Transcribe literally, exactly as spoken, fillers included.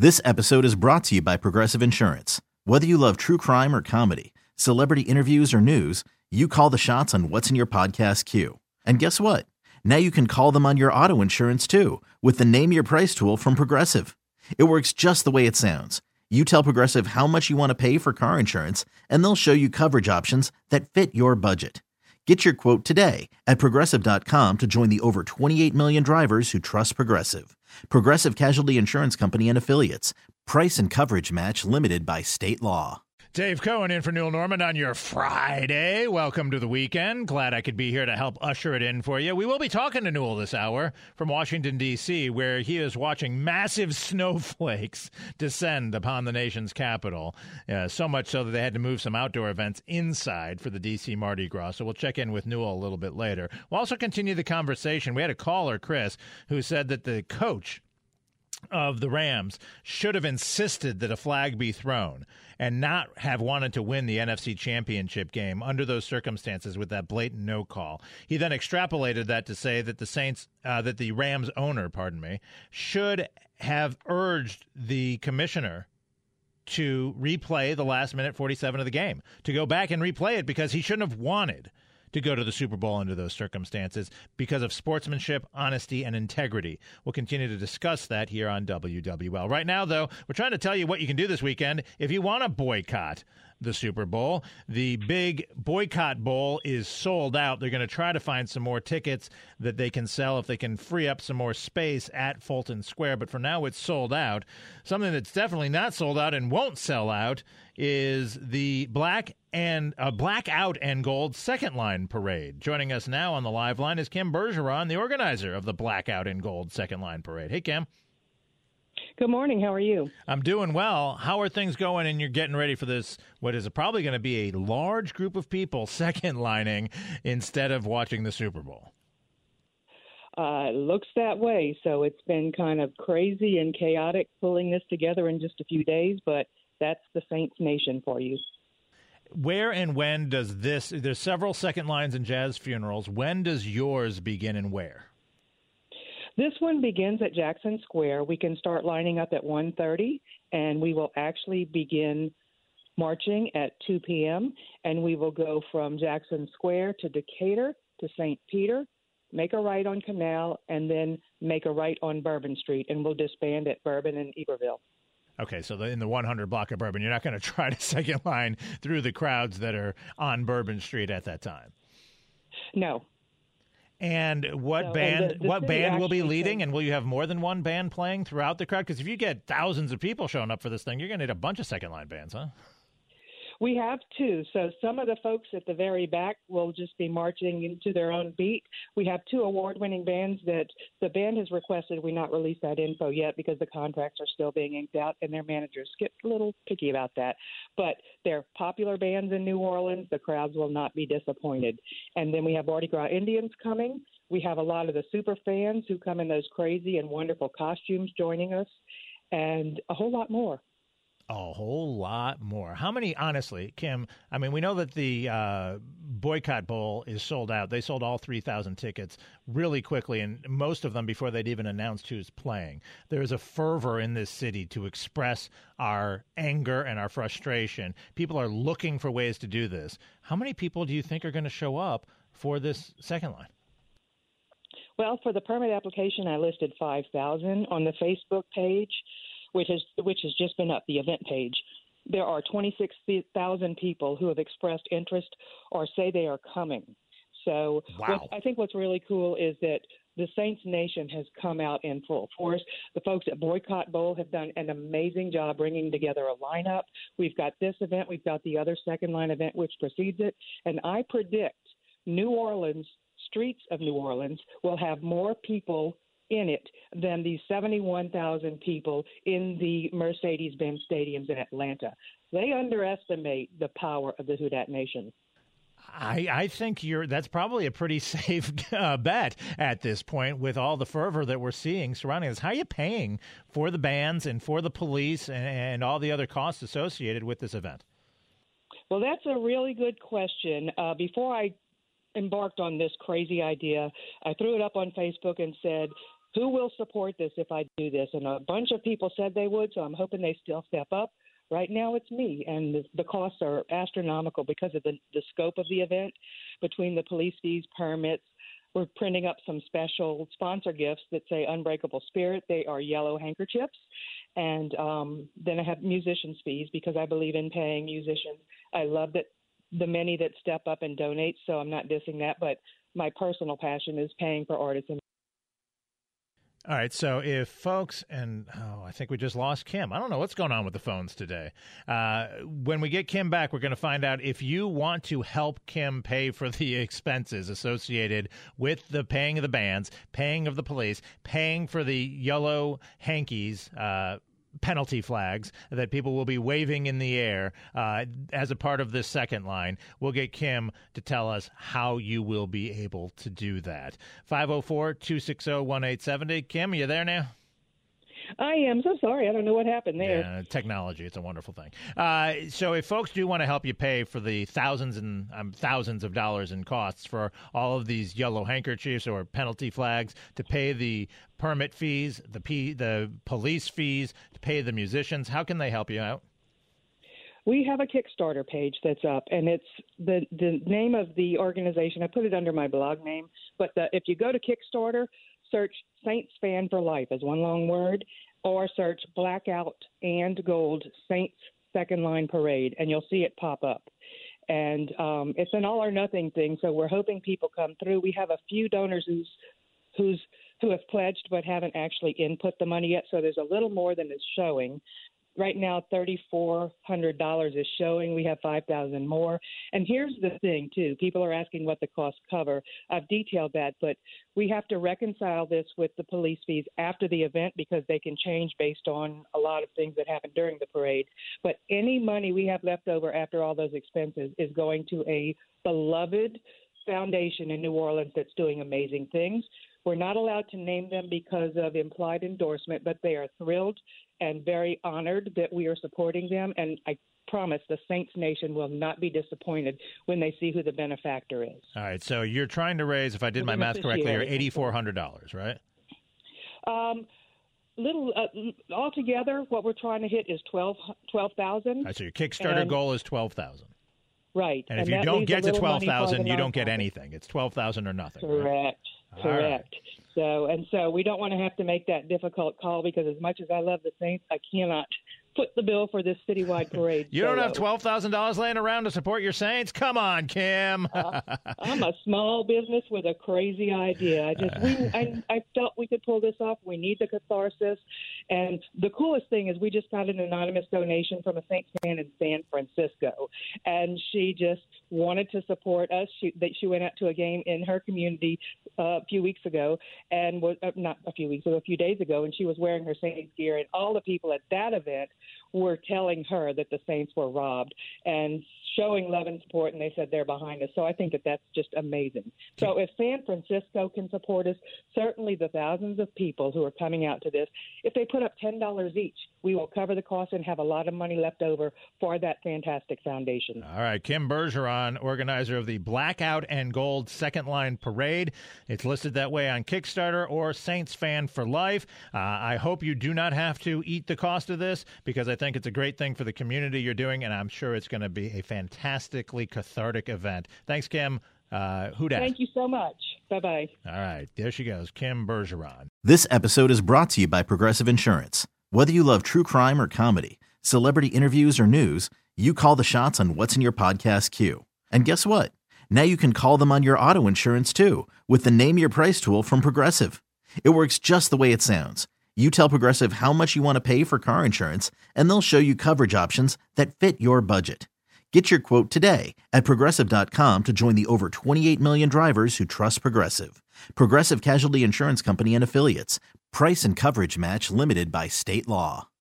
This episode is brought to you by Progressive Insurance. Whether you love true crime or comedy, celebrity interviews or news, you call the shots on what's in your podcast queue. And guess what? Now you can call them on your auto insurance too with the Name Your Price tool from Progressive. It works just the way it sounds. You tell Progressive how much you want to pay for car insurance, and they'll show you coverage options that fit your budget. Get your quote today at Progressive dot com to join the over twenty-eight million drivers who trust Progressive. Progressive Casualty Insurance Company and Affiliates. Price and coverage match limited by state law. Dave Cohen in for Newell Norman on your Friday. Welcome to the weekend. Glad I could be here to help usher it in for you. We will be talking to Newell this hour from Washington, D C, where he is watching massive snowflakes descend upon the nation's capital. Uh, so much so that they had to move some outdoor events inside for the D C Mardi Gras. So we'll check in with Newell a little bit later. We'll also continue the conversation. We had a caller, Chris, who said that the coach of the Rams should have insisted that a flag be thrown and not have wanted to win the N F C Championship game under those circumstances with that blatant no call. He then extrapolated that to say that the Saints, uh, that the Rams owner, pardon me, should have urged the commissioner to replay the last minute forty-seven of the game, to go back and replay it because he shouldn't have wanted to go to the Super Bowl under those circumstances because of sportsmanship, honesty, and integrity. We'll continue to discuss that here on W W L. Right now, though, we're trying to tell you what you can do this weekend if you want to boycott the Super Bowl. The big boycott bowl is sold out. They're going to try to find some more tickets that they can sell if they can free up some more space at Fulton Square. But for now, it's sold out. Something that's definitely not sold out and won't sell out is the black and uh, blackout and gold second line parade. Joining us now on the live line is Kim Bergeron, the organizer of the blackout and gold second line parade. Hey, Kim. Good morning. How are you? I'm doing well. How are things going? And you're getting ready for this, what is probably going to be a large group of people second lining instead of watching the Super Bowl. Uh, it looks that way. So it's been kind of crazy and chaotic pulling this together in just a few days, but that's the Saints Nation for you. Where and when does this, there's several second lines and jazz funerals. When does yours begin and where? This one begins at Jackson Square. We can start lining up at one thirty, and we will actually begin marching at two p.m., and we will go from Jackson Square to Decatur to Saint Peter, make a right on Canal, and then make a right on Bourbon Street, and we'll disband at Bourbon and Iberville. Okay, so in the one hundred block of Bourbon, you're not going to try to second line through the crowds that are on Bourbon Street at that time? No. And what so, band and the, the what band will be leading, can, and will you have more than one band playing throughout the crowd? Because if you get thousands of people showing up for this thing, you're going to need a bunch of second-line bands, huh? We have two. So some of the folks at the very back will just be marching into their own beat. We have two award-winning bands that the band has requested we not release that info yet because the contracts are still being inked out, and their managers get a little picky about that. But they're popular bands in New Orleans. The crowds will not be disappointed. And then we have Mardi Gras Indians coming. We have a lot of the super fans who come in those crazy and wonderful costumes joining us, and a whole lot more. A whole lot more. How many, honestly, Kim, I mean, we know that the uh, Boycott Bowl is sold out. They sold all three thousand tickets really quickly, and most of them before they'd even announced who's playing. There is a fervor in this city to express our anger and our frustration. People are looking for ways to do this. How many people do you think are going to show up for this second line? Well, for the permit application, I listed five thousand. On the Facebook page, which has which has just been up, the event page, there are twenty-six thousand people who have expressed interest or say they are coming. So wow. what, I think what's really cool is that the Saints Nation has come out in full force. The folks at Boycott Bowl have done an amazing job bringing together a lineup. We've got this event. We've got the other second line event which precedes it. And I predict New Orleans, streets of New Orleans, will have more people in it than the seventy-one thousand people in the Mercedes-Benz stadiums in Atlanta. They underestimate the power of the Who Dat Nation. I, I think you're that's probably a pretty safe uh, bet at this point with all the fervor that we're seeing surrounding this. How are you paying for the bands and for the police and, and all the other costs associated with this event? Well, that's a really good question. Uh, before I embarked on this crazy idea, I threw it up on Facebook and said, who will support this if I do this? And a bunch of people said they would, so I'm hoping they still step up. Right now it's me, and the, the costs are astronomical because of the, the scope of the event, between the police fees, permits. We're printing up some special sponsor gifts that say Unbreakable Spirit. They are yellow handkerchiefs. And um, then I have musicians' fees because I believe in paying musicians. I love that the many that step up and donate, so I'm not dissing that, but my personal passion is paying for artists. All right, so if folks, and oh, I think we just lost Kim. I don't know what's going on with the phones today. Uh, when we get Kim back, we're going to find out if you want to help Kim pay for the expenses associated with the paying of the bands, paying of the police, paying for the yellow hankies, uh, penalty flags that people will be waving in the air uh, as a part of this second line. We'll get Kim to tell us how you will be able to do that. five oh four, two six oh, one eight seven oh. Kim, are you there now? I am so sorry. I don't know what happened there. Yeah, technology. It's a wonderful thing. Uh, so if folks do want to help you pay for the thousands and um, thousands of dollars in costs for all of these yellow handkerchiefs or penalty flags, to pay the permit fees, the P, the police fees, to pay the musicians, how can they help you out? We have a Kickstarter page that's up, and it's the, the name of the organization. I put it under my blog name, but the, if you go to Kickstarter, search Saints Fan for Life as one long word, or search Blackout and Gold Saints Second Line Parade, and you'll see it pop up. And um, it's an all-or-nothing thing, so we're hoping people come through. We have a few donors who's, who's, who have pledged but haven't actually input the money yet, so there's a little more than is showing. Right now, three thousand four hundred dollars is showing. We have five thousand dollars more. And here's the thing, too. People are asking what the costs cover. I've detailed that, but we have to reconcile this with the police fees after the event because they can change based on a lot of things that happen during the parade. But any money we have left over after all those expenses is going to a beloved foundation in New Orleans that's doing amazing things. We're not allowed to name them because of implied endorsement, but they are thrilled and very honored that we are supporting them. And I promise the Saints Nation will not be disappointed when they see who the benefactor is. All right, so you're trying to raise, if I did my math correctly, you're eight thousand four hundred dollars, right? Um, little uh, altogether, what we're trying to hit is twelve twelve thousand. All right, so your Kickstarter and, goal is twelve thousand. Right. And if and you don't get to twelve thousand, you don't get anything. It's twelve thousand or nothing. Correct. Right? Correct. Right. So and so we don't want to have to make that difficult call because as much as I love the Saints, I cannot foot the bill for this citywide parade. You don't have twelve thousand dollars laying around to support your Saints? Come on, Kim. uh, I'm a small business with a crazy idea. I just we I, I felt we could pull this off. We need the catharsis. And the coolest thing is we just got an anonymous donation from a Saints fan in San Francisco. And she just wanted to support us. She, that she went out to a game in her community uh, a few weeks ago, and was uh, not a few weeks ago, a few days ago, and she was wearing her Saints gear. And all the people at that event were telling her that the Saints were robbed and showing love and support, and they said they're behind us. So I think that that's just amazing. So if San Francisco can support us, certainly the thousands of people who are coming out to this, if they put up ten dollars each, we will cover the cost and have a lot of money left over for that fantastic foundation. All right. Kim Bergeron, organizer of the Blackout and Gold Second Line Parade. It's listed that way on Kickstarter or Saints Fan for Life. Uh, I hope you do not have to eat the cost of this because I think it's a great thing for the community you're doing, and I'm sure it's going to be a fantastically cathartic event. Thanks, Kim. Uh, who dat? Thank you so much. Bye-bye. All right. There she goes, Kim Bergeron. This episode is brought to you by Progressive Insurance. Whether you love true crime or comedy, celebrity interviews or news, you call the shots on what's in your podcast queue. And guess what? Now you can call them on your auto insurance too with the Name Your Price tool from Progressive. It works just the way it sounds. You tell Progressive how much you want to pay for car insurance, and they'll show you coverage options that fit your budget. Get your quote today at Progressive dot com to join the over twenty-eight million drivers who trust Progressive. Progressive Casualty Insurance Company and Affiliates. Price and coverage match limited by state law.